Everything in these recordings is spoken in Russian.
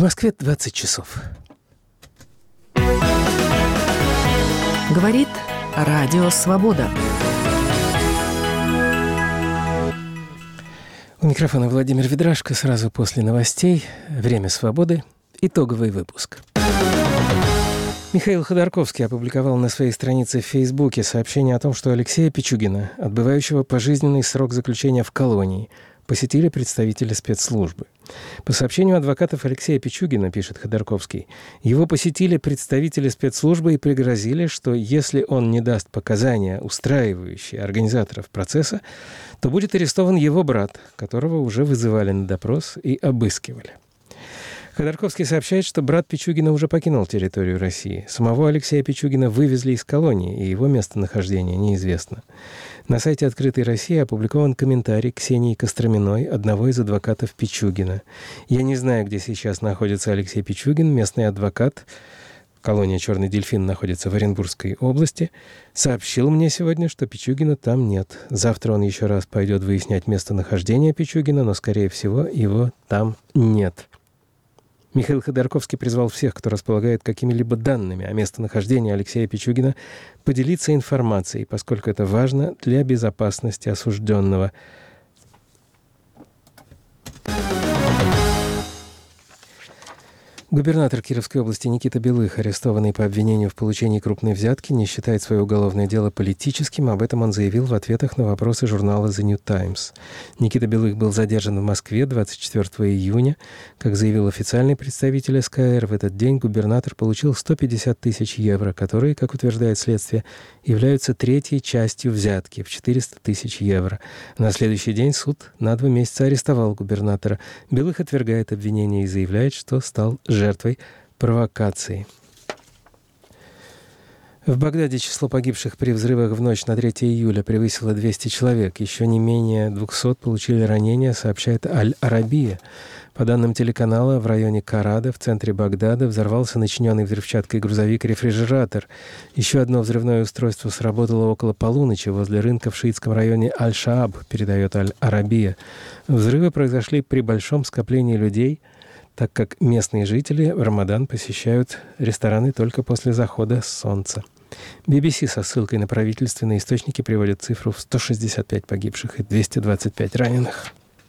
Москве 20 часов. Говорит Радио Свобода. У микрофона Владимир Ведрашко. Сразу после новостей «Время свободы». Итоговый выпуск. Михаил Ходорковский опубликовал на своей странице в Фейсбуке сообщение о том, что Алексея Пичугина, отбывающего пожизненный срок заключения в колонии, посетили представители спецслужбы. По сообщению адвокатов Алексея Пичугина, пишет Ходорковский, его посетили представители спецслужбы и пригрозили, что если он не даст показания, устраивающие организаторов процесса, то будет арестован его брат, которого уже вызывали на допрос и обыскивали. Ходорковский сообщает, что брат Пичугина уже покинул территорию России. Самого Алексея Пичугина вывезли из колонии, и его местонахождение неизвестно. На сайте «Открытой России» опубликован комментарий Ксении Костроминой, одного из адвокатов Пичугина. «Я не знаю, где сейчас находится Алексей Пичугин, местный адвокат». Колония «Черный дельфин» находится в Оренбургской области. Сообщил мне сегодня, что Пичугина там нет. Завтра он еще раз пойдет выяснять местонахождение Пичугина, но, скорее всего, его там нет. Михаил Ходорковский призвал всех, кто располагает какими-либо данными о местонахождении Алексея Пичугина, поделиться информацией, поскольку это важно для безопасности осужденного. Губернатор Кировской области Никита Белых, арестованный по обвинению в получении крупной взятки, не считает свое уголовное дело политическим. Об этом он заявил в ответах на вопросы журнала «The New Times». Никита Белых был задержан в Москве 24 июня. Как заявил официальный представитель СКР, в этот день губернатор получил 150 тысяч евро, которые, как утверждает следствие, являются третьей частью взятки в 400 тысяч евро. На следующий день суд на 2 месяца арестовал губернатора. Белых отвергает обвинение и заявляет, что стал жертвой провокации. В Багдаде число погибших при взрывах в ночь на 3 июля превысило 200 человек. Еще не менее 200 получили ранения, сообщает Аль-Арабия. По данным телеканала, в районе Карада, в центре Багдада, взорвался начиненный взрывчаткой грузовик-рефрижератор. Еще одно взрывное устройство сработало около полуночи возле рынка в шиитском районе Аль-Шааб, передает Аль-Арабия. Взрывы произошли при большом скоплении людей, так как местные жители в Рамадан посещают рестораны только после захода солнца. BBC со ссылкой на правительственные источники приводит цифру в 165 погибших и 225 раненых.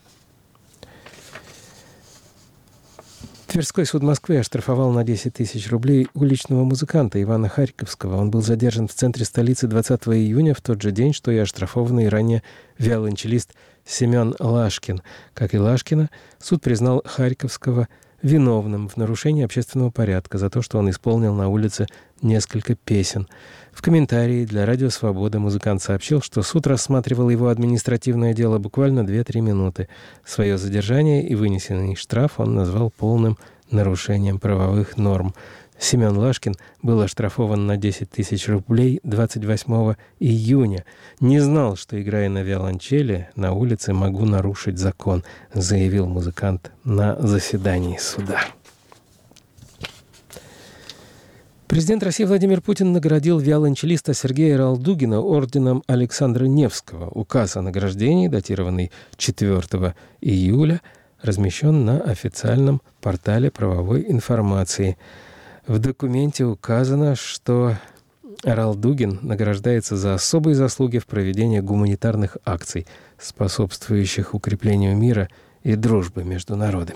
Тверской суд Москвы оштрафовал на 10 тысяч рублей уличного музыканта Ивана Харьковского. Он был задержан в центре столицы 20 июня, в тот же день, что и оштрафованный ранее виолончелист Семен Лашкин. Как и Лашкина, суд признал Харьковского виновным в нарушении общественного порядка за то, что он исполнил на улице несколько песен. В комментарии для Радио Свобода музыкант сообщил, что суд рассматривал его административное дело буквально 2-3 минуты. Свое задержание и вынесенный штраф он назвал полным нарушением правовых норм. Семен Лашкин был оштрафован на 10 тысяч рублей 28 июня. «Не знал, что, играя на виолончели, на улице могу нарушить закон», заявил музыкант на заседании суда. Президент России Владимир Путин наградил виолончелиста Сергея Ралдугина орденом Александра Невского. Указ о награждении, датированный 4 июля, размещен на официальном портале правовой информации. В документе указано, что Ралдугин награждается за особые заслуги в проведении гуманитарных акций, способствующих укреплению мира и дружбы между народами.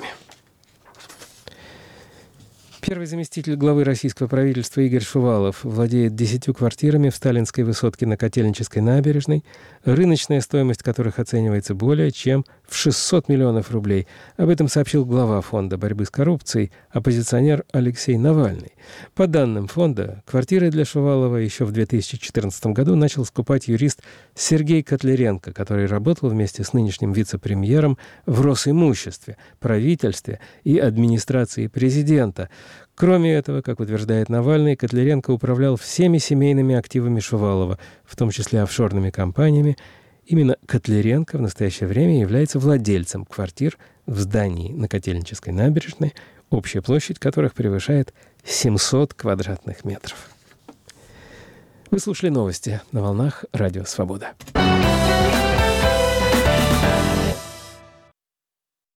Первый заместитель главы российского правительства Игорь Шувалов владеет 10 квартирами в Сталинской высотке на Котельнической набережной, рыночная стоимость которых оценивается более чем в 600 миллионов рублей. Об этом сообщил глава Фонда борьбы с коррупцией, оппозиционер Алексей Навальный. По данным фонда, квартиры для Шувалова еще в 2014 году начал скупать юрист Сергей Котляренко, который работал вместе с нынешним вице-премьером в Росимуществе, правительстве и администрации президента. Кроме этого, как утверждает Навальный, Котляренко управлял всеми семейными активами Шувалова, в том числе офшорными компаниями. Именно Котляренко в настоящее время является владельцем квартир в здании на Котельнической набережной, общая площадь которых превышает 700 квадратных метров. Вы слушали новости на волнах Радио Свобода.